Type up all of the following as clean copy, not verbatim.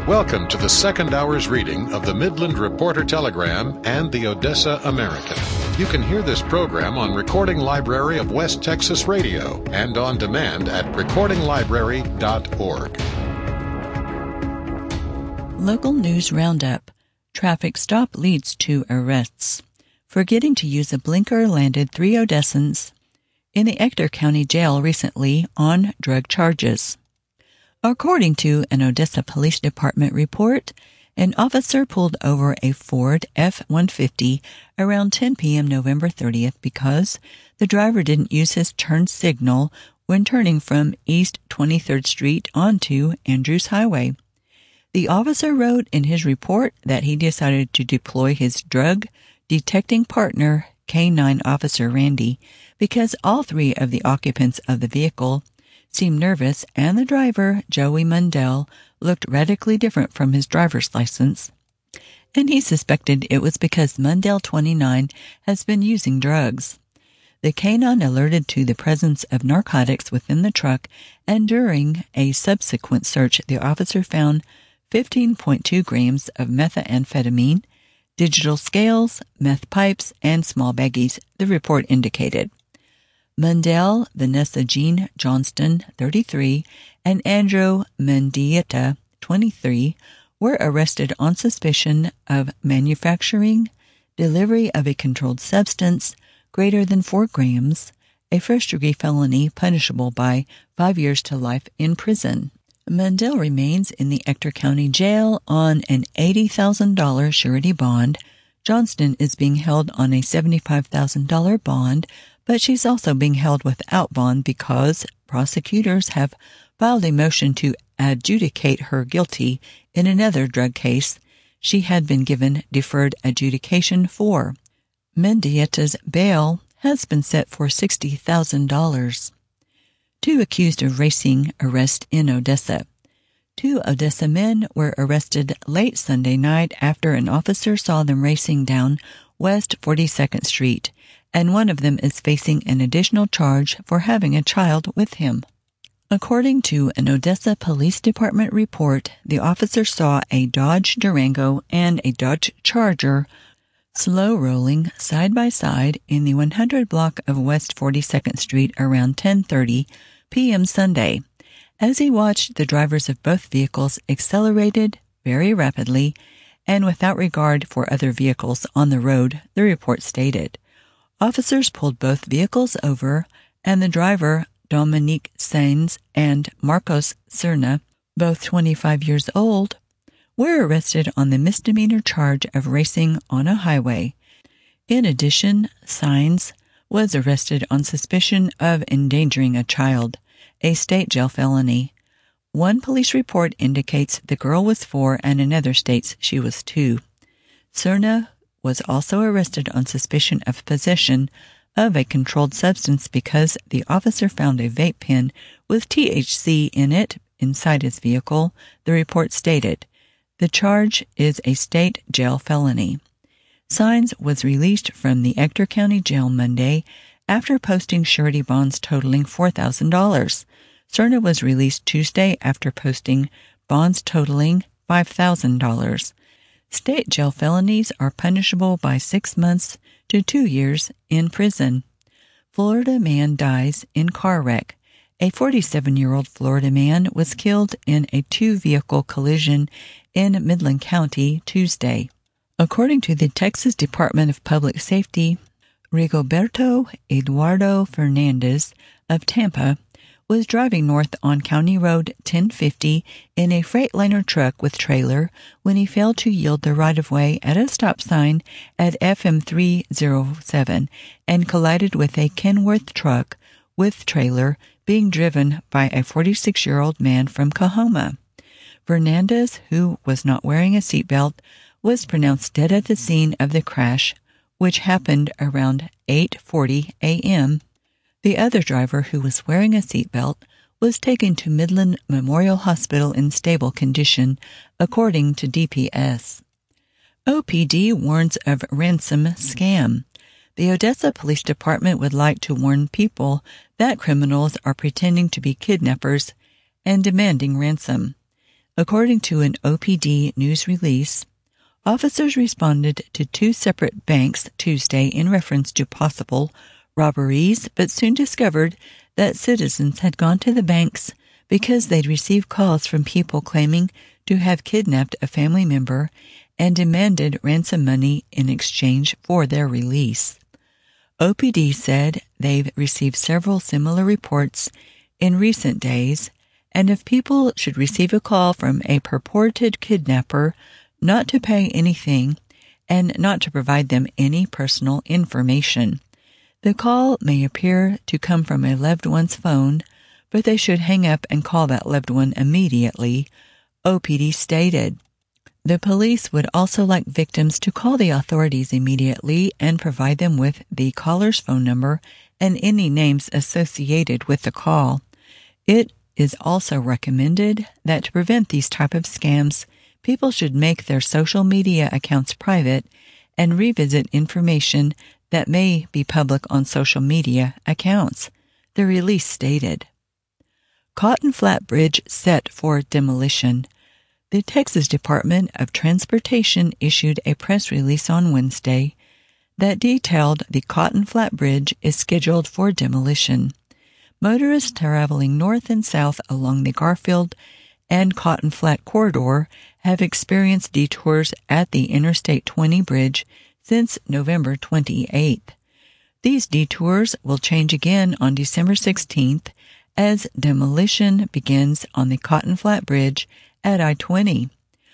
Welcome to the second hour's reading of the Midland Reporter Telegram and the Odessa American. You can hear this program on Recording Library of West Texas Radio and on demand at recordinglibrary.org. Local News Roundup. Traffic stop leads to arrests. Forgetting to use a blinker landed 3 Odessans in the Ector County Jail recently on drug charges. According to an Odessa Police Department report, an officer pulled over a Ford F-150 around 10 p.m. November 30th because the driver didn't use his turn signal when turning from East 23rd Street onto Andrews Highway. The officer wrote in his report that he decided to deploy his drug detecting partner, K-9 Officer Randy, because all 3 of the occupants of the vehicle seemed nervous and the driver, Joey Mundell, looked radically different from his driver's license. And he suspected it was because Mundell, 29, has been using drugs. The K-9 alerted to the presence of narcotics within the truck, and during a subsequent search, the officer found 15.2 grams of methamphetamine, digital scales, meth pipes, and small baggies, the report indicated. Mundell, Vanessa Jean Johnston, 33, and Andrew Mendieta, 23, were arrested on suspicion of manufacturing, delivery of a controlled substance greater than 4 grams, a first-degree felony punishable by 5 years to life in prison. Mundell remains in the Ector County Jail on an $80,000 surety bond. Johnston is being held on a $75,000 bond, but she's also being held without bond because prosecutors have filed a motion to adjudicate her guilty in another drug case she had been given deferred adjudication for. Mendieta's bail has been set for $60,000. 2 accused of racing arrest in Odessa. 2 Odessa men were arrested late Sunday night after an officer saw them racing down West 42nd Street, and one of them is facing an additional charge for having a child with him. According to an Odessa Police Department report, the officer saw a Dodge Durango and a Dodge Charger slow-rolling side by side in the 100 block of West 42nd Street around 10:30 p.m. Sunday. As he watched, the drivers of both vehicles accelerated very rapidly and without regard for other vehicles on the road, the report stated. Officers pulled both vehicles over, and the driver, Dominique Sainz and Marcos Cerna, both 25 years old, were arrested on the misdemeanor charge of racing on a highway. In addition, Sainz was arrested on suspicion of endangering a child, a state jail felony. One police report indicates the girl was 4 and another states she was 2. Cerna was also arrested on suspicion of possession of a controlled substance because the officer found a vape pen with THC in it inside his vehicle, the report stated. The charge is a state jail felony. Sainz was released from the Ector County Jail Monday after posting surety bonds totaling $4,000. Cerna was released Tuesday after posting bonds totaling $5,000. State jail felonies are punishable by 6 months to 2 years in prison. Florida man dies in car wreck. A 47-year-old Florida man was killed in a 2-vehicle collision in Midland County Tuesday. According to the Texas Department of Public Safety, Rigoberto Eduardo Fernandez of Tampa was driving north on County Road 1050 in a Freightliner truck with trailer when he failed to yield the right-of-way at a stop sign at FM 307 and collided with a Kenworth truck with trailer being driven by a 46-year-old man from Coahoma. Fernandez, who was not wearing a seatbelt, was pronounced dead at the scene of the crash, which happened around 8:40 a.m. The other driver, who was wearing a seatbelt, was taken to Midland Memorial Hospital in stable condition, according to DPS. OPD warns of ransom scam. The Odessa Police Department would like to warn people that criminals are pretending to be kidnappers and demanding ransom. According to an OPD news release, officers responded to 2 separate banks Tuesday in reference to possible robberies, but soon discovered that citizens had gone to the banks because they'd received calls from people claiming to have kidnapped a family member and demanded ransom money in exchange for their release. OPD said they've received several similar reports in recent days, and if people should receive a call from a purported kidnapper, not to pay anything and not to provide them any personal information. The call may appear to come from a loved one's phone, but they should hang up and call that loved one immediately, OPD stated. The police would also like victims to call the authorities immediately and provide them with the caller's phone number and any names associated with the call. It is also recommended that to prevent these type of scams, people should make their social media accounts private and revisit information that may be public on social media accounts, the release stated. Cotton Flat Bridge set for demolition. The Texas Department of Transportation issued a press release on Wednesday that detailed the Cotton Flat Bridge is scheduled for demolition. Motorists traveling north and south along the Garfield and Cotton Flat corridor have experienced detours at the Interstate 20 bridge since November 28th. These detours will change again on December 16th as demolition begins on the Cotton Flat Bridge at I-20.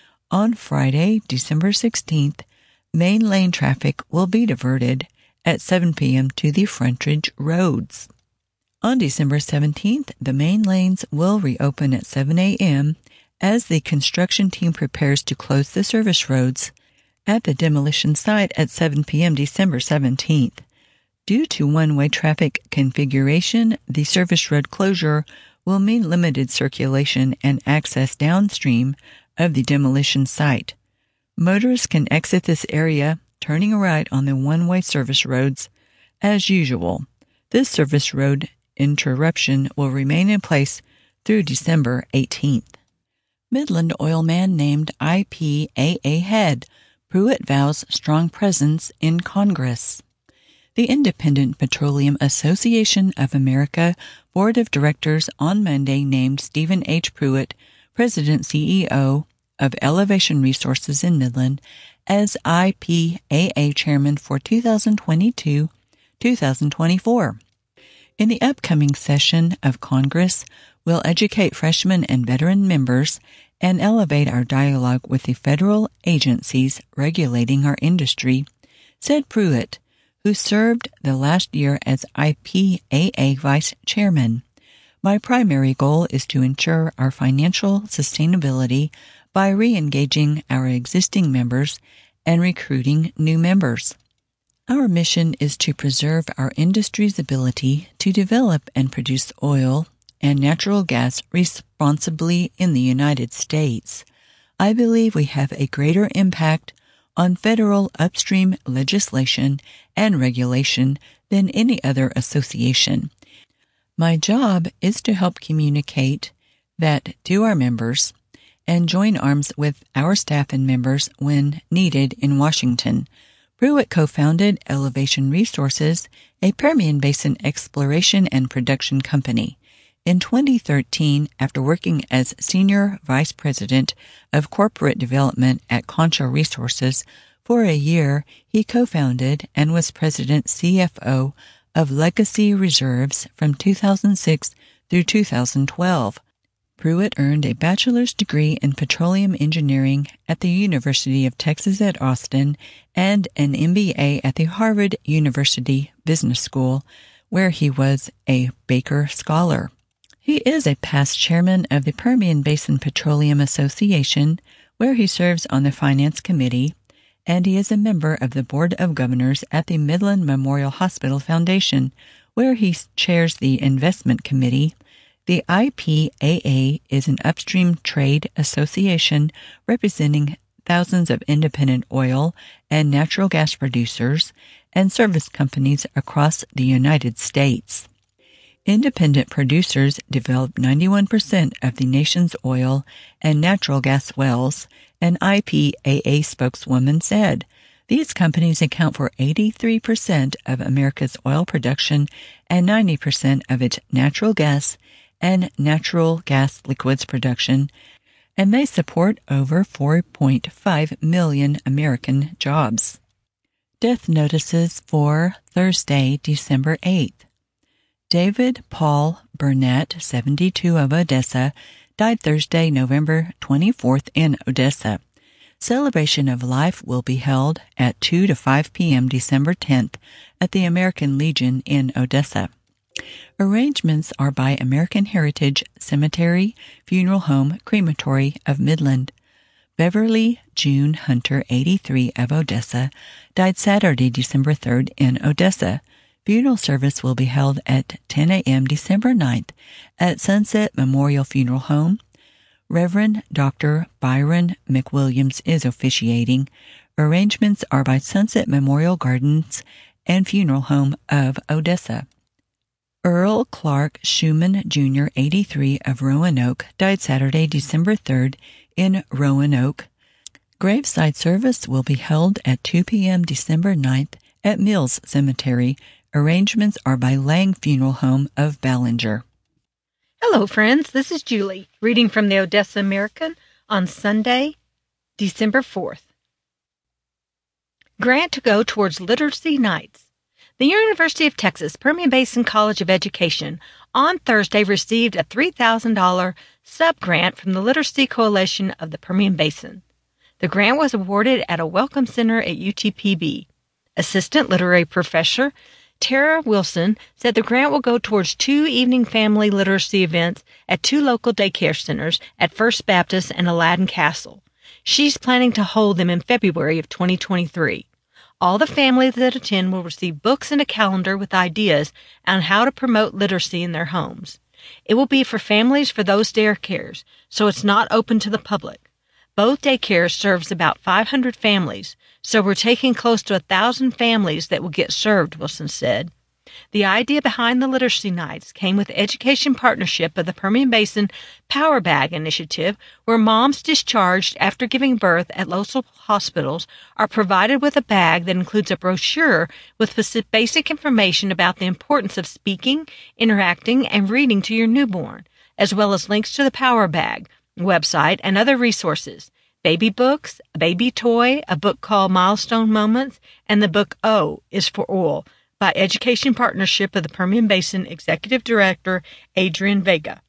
On Friday, December 16th, main lane traffic will be diverted at 7 p.m. to the frontage roads. On December 17th, the main lanes will reopen at 7 a.m. as the construction team prepares to close the service roads at the demolition site at 7 p.m. December 17th. Due to one-way traffic configuration, the service road closure will mean limited circulation and access downstream of the demolition site. Motorists can exit this area, turning right on the one-way service roads as usual. This service road interruption will remain in place through December 18th. Midland oil man named IPAA head. Pruitt vows strong presence in Congress. The Independent Petroleum Association of America Board of Directors on Monday named Stephen H. Pruitt, President-CEO of Elevation Resources in Midland, as IPAA Chairman for 2022-2024. In the upcoming session of Congress, we'll educate freshmen and veteran members and elevate our dialogue with the federal agencies regulating our industry, said Pruitt, who served the last year as IPAA Vice Chairman. My primary goal is to ensure our financial sustainability by re-engaging our existing members and recruiting new members. Our mission is to preserve our industry's ability to develop and produce oil and natural gas responsibly in the United States. I believe we have a greater impact on federal upstream legislation and regulation than any other association. My job is to help communicate that to our members and join arms with our staff and members when needed in Washington. Pruitt co-founded Elevation Resources, a Permian Basin exploration and production company. In 2013, after working as Senior Vice President of Corporate Development at Concho Resources for a year, he co-founded and was President CFO of Legacy Reserves from 2006 through 2012. Pruitt earned a bachelor's degree in petroleum engineering at the University of Texas at Austin and an MBA at the Harvard University Business School, where he was a Baker Scholar. He is a past chairman of the Permian Basin Petroleum Association, where he serves on the Finance Committee, and he is a member of the Board of Governors at the Midland Memorial Hospital Foundation, where he chairs the Investment Committee. The IPAA is an upstream trade association representing thousands of independent oil and natural gas producers and service companies across the United States. Independent producers develop 91% of the nation's oil and natural gas wells, an IPAA spokeswoman said. These companies account for 83% of America's oil production and 90% of its natural gas and natural gas liquids production, and they support over 4.5 million American jobs. Death notices for Thursday, December 8th. David Paul Burnett, 72, of Odessa, died Thursday, November 24th in Odessa. Celebration of life will be held at 2 to 5 p.m. December 10th at the American Legion in Odessa. Arrangements are by American Heritage Cemetery, Funeral Home, Crematory of Midland. Beverly June Hunter, 83, of Odessa, died Saturday, December 3rd in Odessa. Funeral service will be held at 10 a.m. December 9th at Sunset Memorial Funeral Home. Reverend Dr. Byron McWilliams is officiating. Arrangements are by Sunset Memorial Gardens and Funeral Home of Odessa. Earl Clark Schumann, Jr., 83, of Roanoke, died Saturday, December 3rd in Roanoke. Graveside service will be held at 2 p.m. December 9th at Mills Cemetery. Arrangements are by Lang Funeral Home of Ballinger. Hello, friends. This is Julie, reading from the Odessa American on Sunday, December 4th. Grant to go towards Literacy Nights. The University of Texas Permian Basin College of Education on Thursday received a $3,000 sub-grant from the Literacy Coalition of the Permian Basin. The grant was awarded at a welcome center at UTPB. Assistant Literary Professor Tara Wilson said the grant will go towards 2 evening family literacy events at 2 local daycare centers at First Baptist and Aladdin Castle. She's planning to hold them in February of 2023. All the families that attend will receive books and a calendar with ideas on how to promote literacy in their homes. It will be for families for those daycares, so it's not open to the public. Both daycares serves about 500 families, so we're taking close to 1,000 families that will get served, Wilson said. The idea behind the Literacy Nights came with the Education Partnership of the Permian Basin Power Bag Initiative, where moms discharged after giving birth at local hospitals are provided with a bag that includes a brochure with basic information about the importance of speaking, interacting, and reading to your newborn, as well as links to the Power Bag website and other resources. Baby books, a baby toy, a book called Milestone Moments, and the book O is for Oil by Education Partnership of the Permian Basin Executive Director Adrian Vega.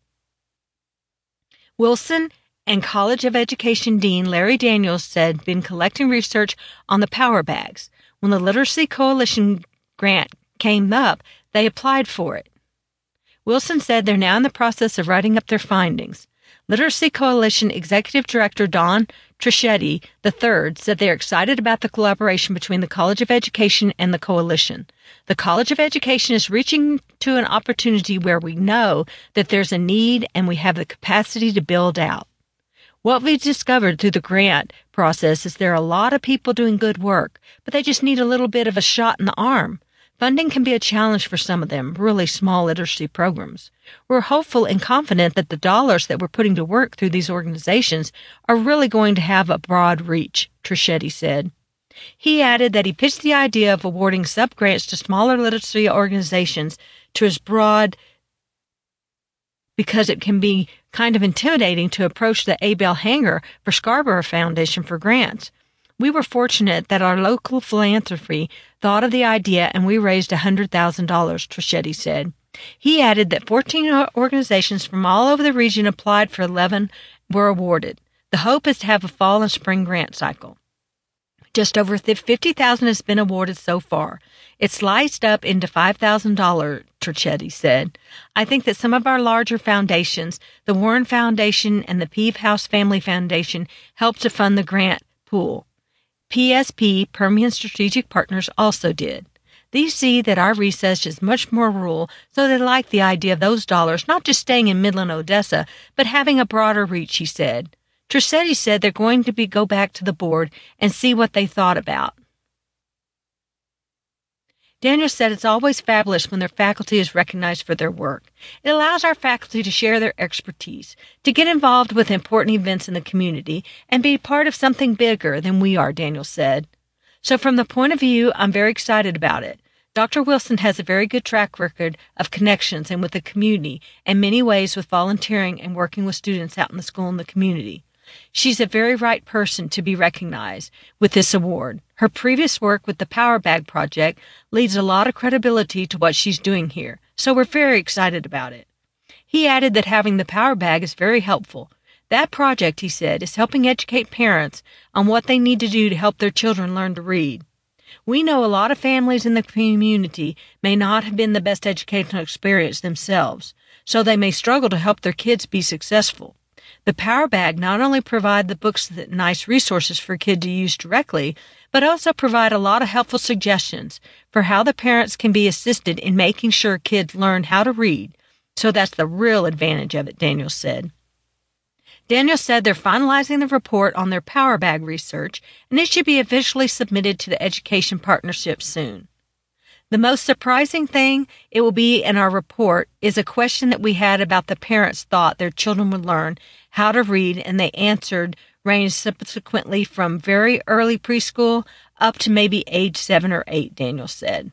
Wilson and College of Education Dean Larry Daniels said been collecting research on the Power Bags. When the Literacy Coalition grant came up, they applied for it. Wilson said they're now in the process of writing up their findings. Literacy Coalition Executive Director Don Trischetti III said they are excited about the collaboration between the College of Education and the Coalition. The College of Education is reaching to an opportunity where we know that there's a need and we have the capacity to build out. What we've discovered through the grant process is there are a lot of people doing good work, but they just need a little bit of a shot in the arm. Funding can be a challenge for some of them, really small literacy programs. We're hopeful and confident that the dollars that we're putting to work through these organizations are really going to have a broad reach, Trischetti said. He added that he pitched the idea of awarding sub-grants to smaller literacy organizations to as broad because it can be kind of intimidating to approach the Abel Hanger for Scarborough Foundation for grants. We were fortunate that our local philanthropy thought of the idea and we raised $100,000, Trischetti said. He added that 14 organizations from all over the region applied for 11 were awarded. The hope is to have a fall and spring grant cycle. Just over $50,000 has been awarded so far. It's sliced up into $5,000, Trischetti said. I think that some of our larger foundations, the Warren Foundation and the Peave House Family Foundation, helped to fund the grant pool. PSP, Permian Strategic Partners, also did. These see that our research is much more rural, so they like the idea of those dollars not just staying in Midland, Odessa, but having a broader reach, he said. Trischetti said they're going to go back to the board and see what they thought about. Daniel said it's always fabulous when their faculty is recognized for their work. It allows our faculty to share their expertise, to get involved with important events in the community, and be part of something bigger than we are, Daniel said. So from the point of view, I'm very excited about it. Dr. Wilson has a very good track record of connections and with the community, and many ways with volunteering and working with students out in the school and the community. She's a very right person to be recognized with this award. Her previous work with the Power Bag Project leads a lot of credibility to what she's doing here, so we're very excited about it. He added that having the Power Bag is very helpful. That project, he said, is helping educate parents on what they need to do to help their children learn to read. We know a lot of families in the community may not have been the best educational experience themselves, so they may struggle to help their kids be successful. The Power Bag not only provide the books that nice resources for kids to use directly, but also provide a lot of helpful suggestions for how the parents can be assisted in making sure kids learn how to read. So that's the real advantage of it, Daniel said. Daniel said they're finalizing the report on their Power Bag research, and it should be officially submitted to the Education Partnership soon. The most surprising thing it will be in our report is a question that we had about the parents thought their children would learn how to read, and they answered ranged subsequently from very early preschool up to maybe age 7 or 8, Daniel said.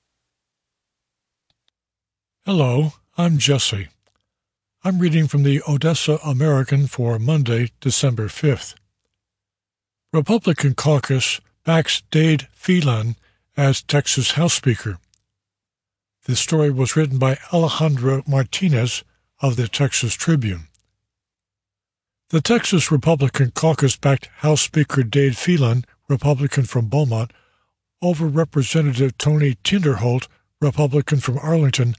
Hello, I'm Jesse. I'm reading from the Odessa American for Monday, December 5th. Republican caucus backs Dade Phelan as Texas House Speaker. The story was written by Alejandra Martinez of the Texas Tribune. The Texas Republican caucus backed House Speaker Dade Phelan, Republican from Beaumont, over Representative Tony Tinderholt, Republican from Arlington,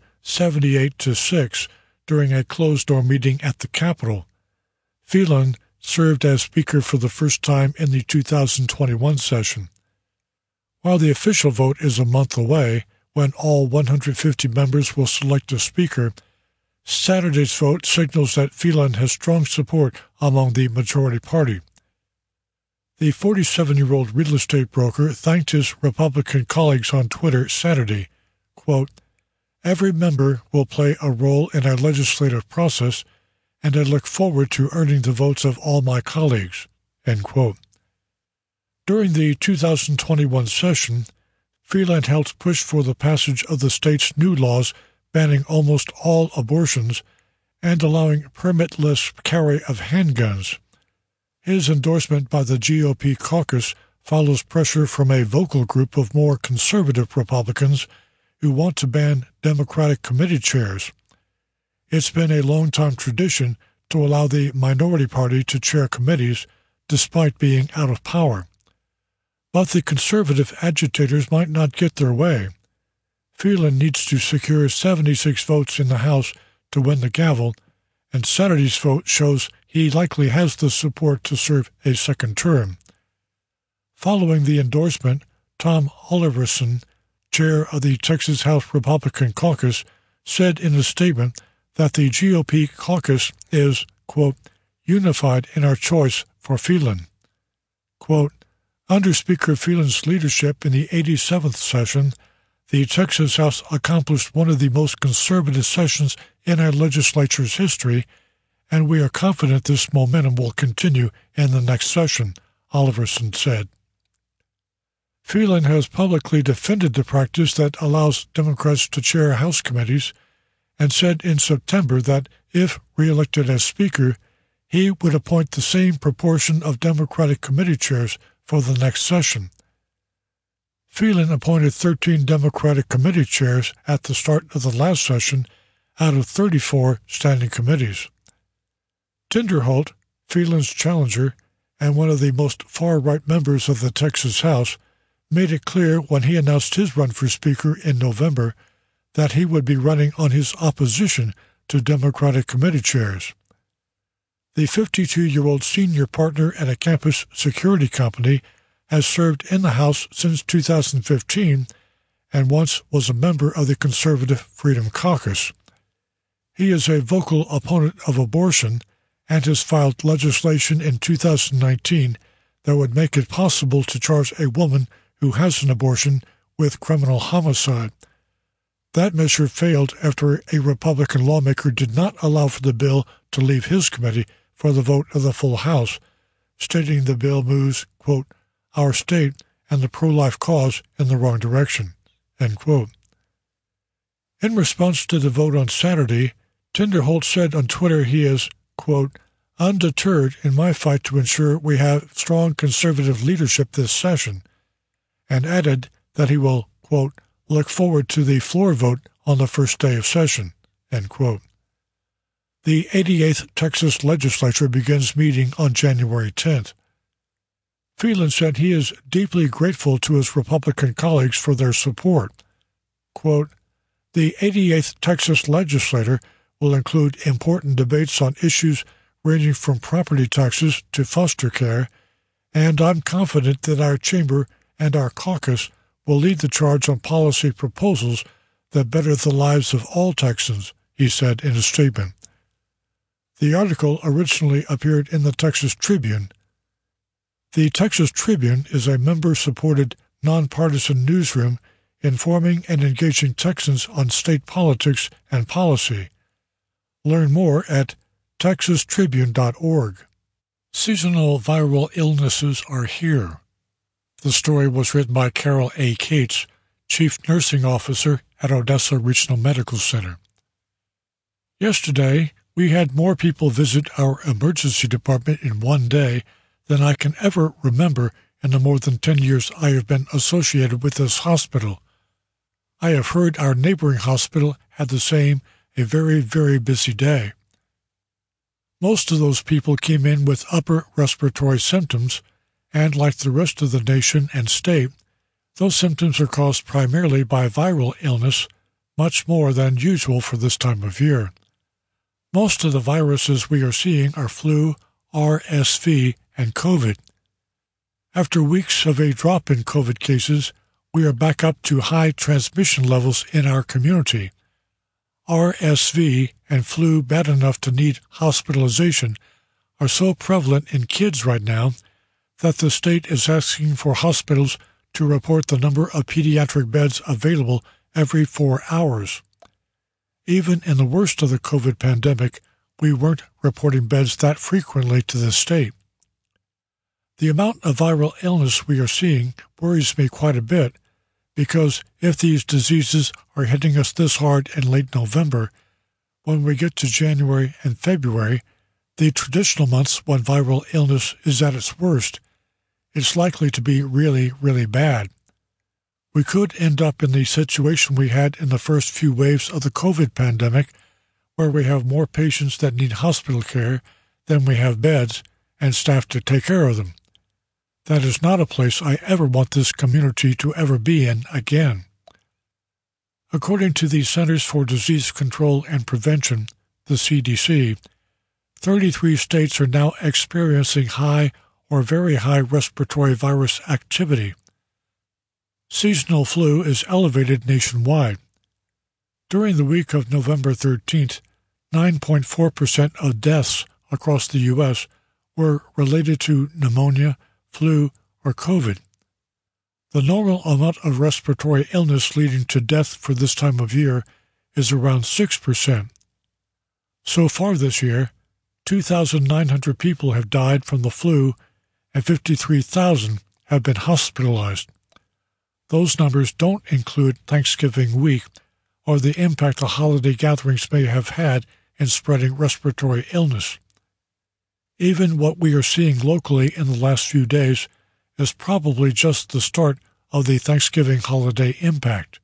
78-6, during a closed-door meeting at the Capitol. Phelan served as Speaker for the first time in the 2021 session. While the official vote is a month away, when all 150 members will select a Speaker, Saturday's vote signals that Phelan has strong support among the majority party. The 47-year-old real estate broker thanked his Republican colleagues on Twitter Saturday, quote, "Every member will play a role in our legislative process, and I look forward to earning the votes of all my colleagues," end quote. During the 2021 session, Phelan helped push for the passage of the state's new laws banning almost all abortions and allowing permitless carry of handguns. His endorsement by the GOP caucus follows pressure from a vocal group of more conservative Republicans who want to ban Democratic committee chairs. It's been a long-time tradition to allow the minority party to chair committees despite being out of power. But the conservative agitators might not get their way. Phelan needs to secure 76 votes in the House to win the gavel, and Saturday's vote shows he likely has the support to serve a second term. Following the endorsement, Tom Oliverson, chair of the Texas House Republican caucus, said in a statement that the GOP caucus is, quote, "unified in our choice for Phelan." Quote, "Under Speaker Phelan's leadership in the 87th session, the Texas House accomplished one of the most conservative sessions in our legislature's history, and we are confident this momentum will continue in the next session," Oliverson said. Phelan has publicly defended the practice that allows Democrats to chair House committees and said in September that if reelected as Speaker, he would appoint the same proportion of Democratic committee chairs for the next session. Phelan appointed 13 Democratic committee chairs at the start of the last session out of 34 standing committees. Tinderholt, Phelan's challenger and one of the most far-right members of the Texas House, made it clear when he announced his run for Speaker in November that he would be running on his opposition to Democratic committee chairs. The 52-year-old senior partner at a campus security company has served in the House since 2015 and once was a member of the Conservative Freedom Caucus. He is a vocal opponent of abortion and has filed legislation in 2019 that would make it possible to charge a woman who has an abortion with criminal homicide. That measure failed after a Republican lawmaker did not allow for the bill to leave his committee for the vote of the full House, stating the bill moves, quote, our state and the pro-life cause in the wrong direction, end quote. In response to the vote on Saturday, Tinderholt said on Twitter he is, quote, undeterred in my fight to ensure we have strong conservative leadership this session, and added that he will, quote, look forward to the floor vote on the first day of session, end quote. The 88th Texas legislature begins meeting on January 10th. Phelan said he is deeply grateful to his Republican colleagues for their support. Quote, the 88th Texas legislature will include important debates on issues ranging from property taxes to foster care, and I'm confident that our chamber and our caucus will lead the charge on policy proposals that better the lives of all Texans, he said in a statement. The article originally appeared in the Texas Tribune. The Texas Tribune is a member-supported, nonpartisan newsroom informing and engaging Texans on state politics and policy. Learn more at texastribune.org. Seasonal viral illnesses are here. The story was written by Carol A. Cates, Chief Nursing Officer at Odessa Regional Medical Center. Yesterday, we had more people visit our emergency department in one day than I can ever remember in the more than 10 years I have been associated with this hospital. I have heard our neighboring hospital had the same, a very, very busy day. Most of those people came in with upper respiratory symptoms, and like the rest of the nation and state, those symptoms are caused primarily by viral illness, much more than usual for this time of year. Most of the viruses we are seeing are flu, RSV, and COVID. After weeks of a drop in COVID cases, we are back up to high transmission levels in our community. RSV and flu bad enough to need hospitalization are so prevalent in kids right now that the state is asking for hospitals to report the number of pediatric beds available every 4 hours. Even in the worst of the COVID pandemic, we weren't reporting beds that frequently to the state. The amount of viral illness we are seeing worries me quite a bit, because if these diseases are hitting us this hard in late November, when we get to January and February, the traditional months when viral illness is at its worst, it's likely to be really, really bad. We could end up in the situation we had in the first few waves of the COVID pandemic, where we have more patients that need hospital care than we have beds and staff to take care of them. That is not a place I ever want this community to ever be in again. According to the Centers for Disease Control and Prevention, the CDC, 33 states are now experiencing high or very high respiratory virus activity. Seasonal flu is elevated nationwide. During the week of November 13th, 9.4% of deaths across the U.S. were related to pneumonia, flu, or COVID. The normal amount of respiratory illness leading to death for this time of year is around 6%. So far this year, 2,900 people have died from the flu and 53,000 have been hospitalized. Those numbers don't include Thanksgiving week or the impact the holiday gatherings may have had in spreading respiratory illness. Even what we are seeing locally in the last few days is probably just the start of the Thanksgiving holiday impact.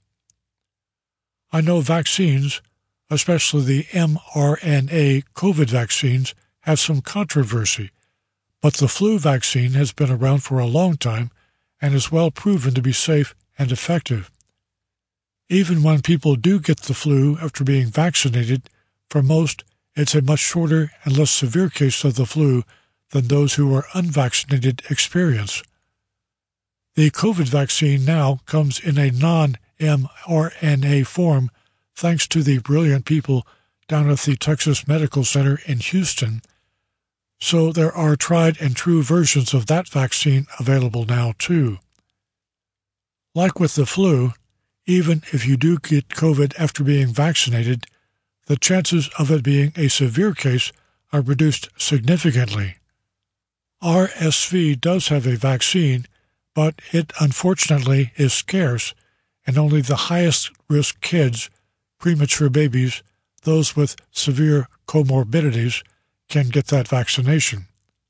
I know vaccines, especially the mRNA COVID vaccines, have some controversy, but the flu vaccine has been around for a long time and is well proven to be safe and effective. Even when people do get the flu after being vaccinated, for most, it's a much shorter and less severe case of the flu than those who are unvaccinated experience. The COVID vaccine now comes in a non-mRNA form thanks to the brilliant people down at the Texas Medical Center in Houston, so there are tried and true versions of that vaccine available now too. Like with the flu, even if you do get COVID after being vaccinated, the chances of it being a severe case are reduced significantly. RSV does have a vaccine, but it unfortunately is scarce, and only the highest-risk kids, premature babies, those with severe comorbidities, can get that vaccination.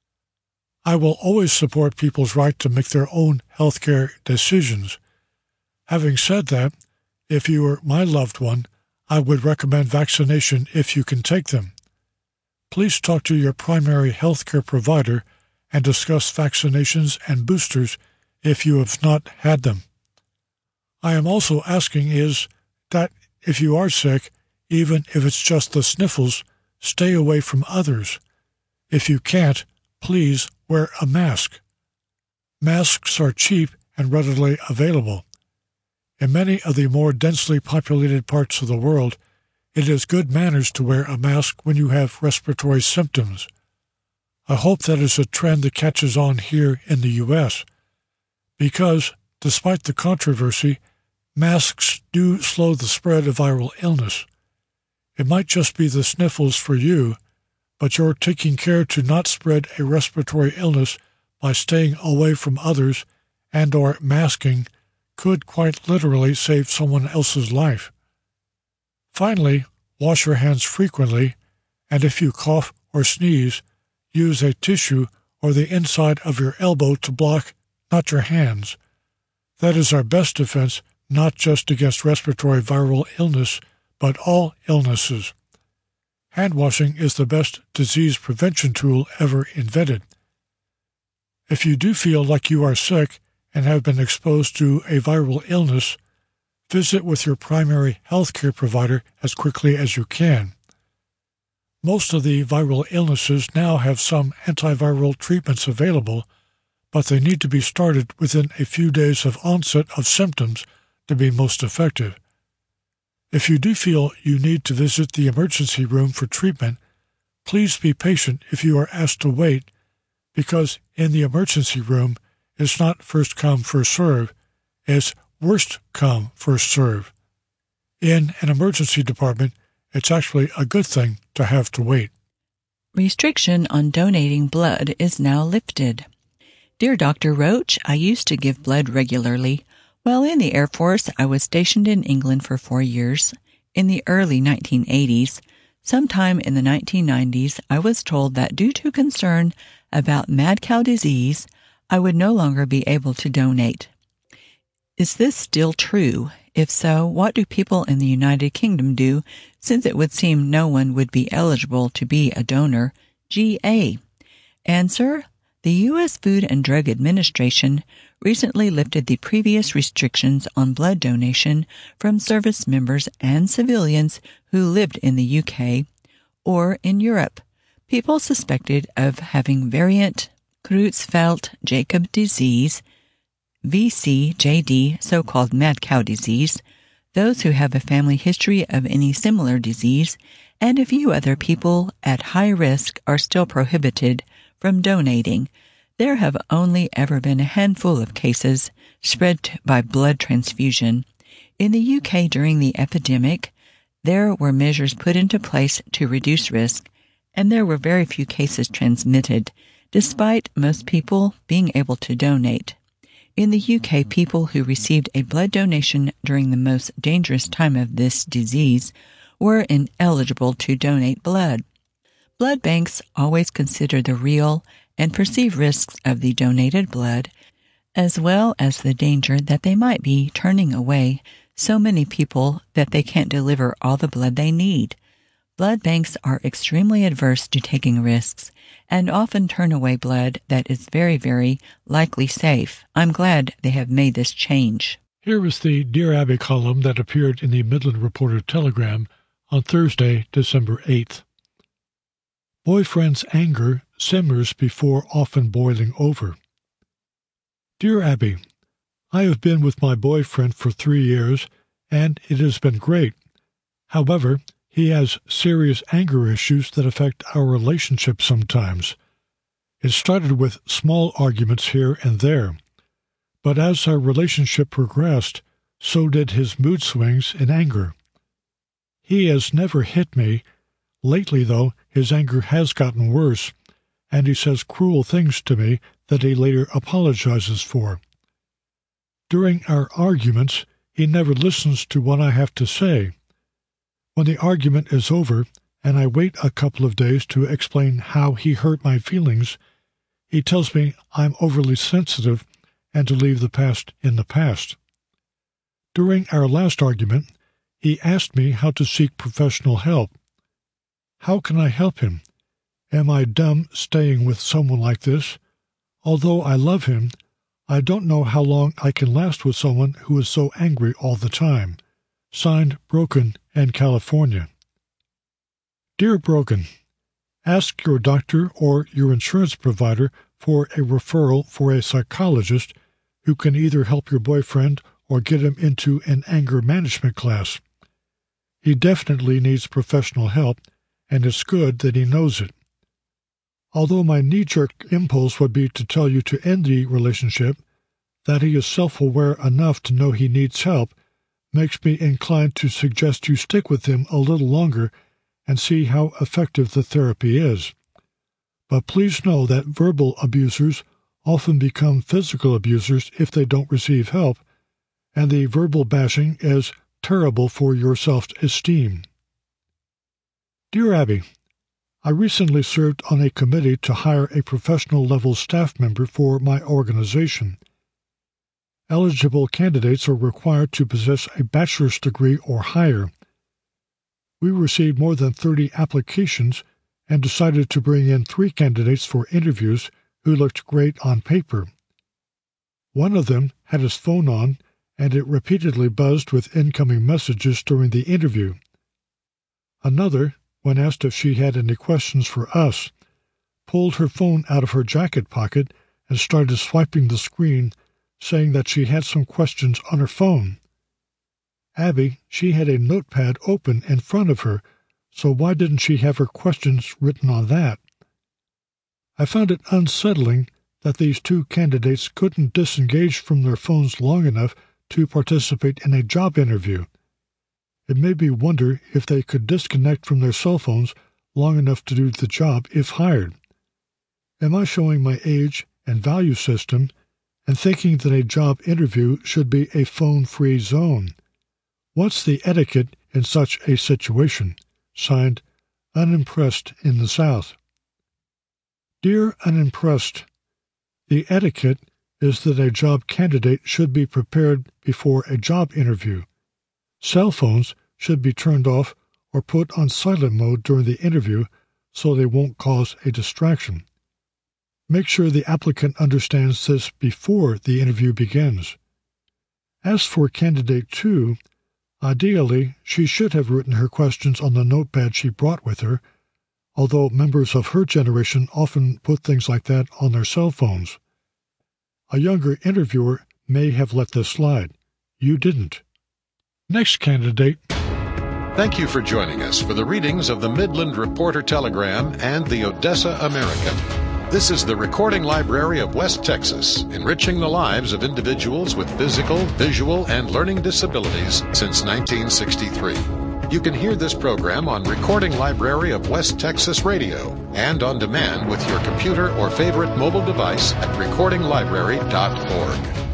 I will always support people's right to make their own healthcare decisions. Having said that, if you were my loved one, I would recommend vaccination if you can take them. Please talk to your primary healthcare provider and discuss vaccinations and boosters if you have not had them. I am also asking is that if you are sick, even if it's just the sniffles, stay away from others. If you can't, please wear a mask. Masks are cheap and readily available. In many of the more densely populated parts of the world, it is good manners to wear a mask when you have respiratory symptoms. I hope that is a trend that catches on here in the U.S., because, despite the controversy, masks do slow the spread of viral illness. It might just be the sniffles for you, but you're taking care to not spread a respiratory illness by staying away from others and/or masking could quite literally save someone else's life. Finally, wash your hands frequently, and if you cough or sneeze, use a tissue or the inside of your elbow to block, not your hands. That is our best defense, not just against respiratory viral illness, but all illnesses. Hand washing is the best disease prevention tool ever invented. If you do feel like you are sick and have been exposed to a viral illness, visit with your primary healthcare provider as quickly as you can. Most of the viral illnesses now have some antiviral treatments available, but they need to be started within a few days of onset of symptoms to be most effective. If you do feel you need to visit the emergency room for treatment, please be patient if you are asked to wait, because in the emergency room, it's not first come, first serve, it's worst come, first serve. In an emergency department, it's actually a good thing to have to wait. Restriction on donating blood is now lifted. Dear Dr. Roach, I used to give blood regularly. While in the Air Force, I was stationed in England for 4 years. In the early 1980s, sometime in the 1990s, I was told that due to concern about mad cow disease, I would no longer be able to donate. Is this still true? If so, what do people in the United Kingdom do, since it would seem no one would be eligible to be a donor? GA. Answer: the U.S. Food and Drug Administration recently lifted the previous restrictions on blood donation from service members and civilians who lived in the UK or in Europe. People suspected of having variant Creutzfeldt-Jakob disease, VCJD, so-called mad cow disease, those who have a family history of any similar disease, and a few other people at high risk are still prohibited from donating. There have only ever been a handful of cases spread by blood transfusion. In the UK during the epidemic, there were measures put into place to reduce risk, and there were very few cases transmitted, despite most people being able to donate. In the UK, people who received a blood donation during the most dangerous time of this disease were ineligible to donate blood. Blood banks always consider the real and perceived risks of the donated blood, as well as the danger that they might be turning away so many people that they can't deliver all the blood they need. Blood banks are extremely adverse to taking risks and often turn away blood that is very, very likely safe. I'm glad they have made this change. Here is the Dear Abby column that appeared in the Midland Reporter Telegram on Thursday, December 8th. Boyfriend's anger simmers before often boiling over. Dear Abby, I have been with my boyfriend for 3 years, and it has been great. However, he has serious anger issues that affect our relationship sometimes. It started with small arguments here and there, But as our relationship progressed, so did his mood swings and anger. He has never hit me. Lately, though, his anger has gotten worse, and he says cruel things to me that he later apologizes for. During our arguments, he never listens to what I have to say. When the argument is over, and I wait a couple of days to explain how he hurt my feelings, he tells me I'm overly sensitive and to leave the past in the past. During our last argument, he asked me how to seek professional help. How can I help him? Am I dumb staying with someone like this? Although I love him, I don't know how long I can last with someone who is so angry all the time. Signed, Broken and California. Dear Broken, ask your doctor or your insurance provider for a referral for a psychologist who can either help your boyfriend or get him into an anger management class. He definitely needs professional help, and it's good that he knows it. Although my knee-jerk impulse would be to tell you to end the relationship, that he is self-aware enough to know he needs help makes me inclined to suggest you stick with him a little longer and see how effective the therapy is. But please know that verbal abusers often become physical abusers if they don't receive help, and the verbal bashing is terrible for your self-esteem. Dear Abby, I recently served on a committee to hire a professional-level staff member for my organization. Eligible candidates are required to possess a bachelor's degree or higher. We received more than 30 applications and decided to bring in 3 candidates for interviews who looked great on paper. One of them had his phone on, and it repeatedly buzzed with incoming messages during the interview. Another, when asked if she had any questions for us, pulled her phone out of her jacket pocket and started swiping the screen, saying that she had some questions on her phone. Abby, she had a notepad open in front of her, so why didn't she have her questions written on that? I found it unsettling that these 2 candidates couldn't disengage from their phones long enough to participate in a job interview. It made me wonder if they could disconnect from their cell phones long enough to do the job if hired. Am I showing my age and value system and thinking that a job interview should be a phone-free zone? What's the etiquette in such a situation? Signed, Unimpressed in the South. Dear Unimpressed, the etiquette is that a job candidate should be prepared before a job interview. Cell phones should be turned off or put on silent mode during the interview so they won't cause a distraction. Make sure the applicant understands this before the interview begins. As for Candidate 2, ideally, she should have written her questions on the notepad she brought with her, although members of her generation often put things like that on their cell phones. A younger interviewer may have let this slide. You didn't. Next candidate. Thank you for joining us for the readings of the Midland Reporter Telegram and the Odessa American. This is the Recording Library of West Texas, enriching the lives of individuals with physical, visual, and learning disabilities since 1963. You can hear this program on Recording Library of West Texas Radio and on demand with your computer or favorite mobile device at recordinglibrary.org.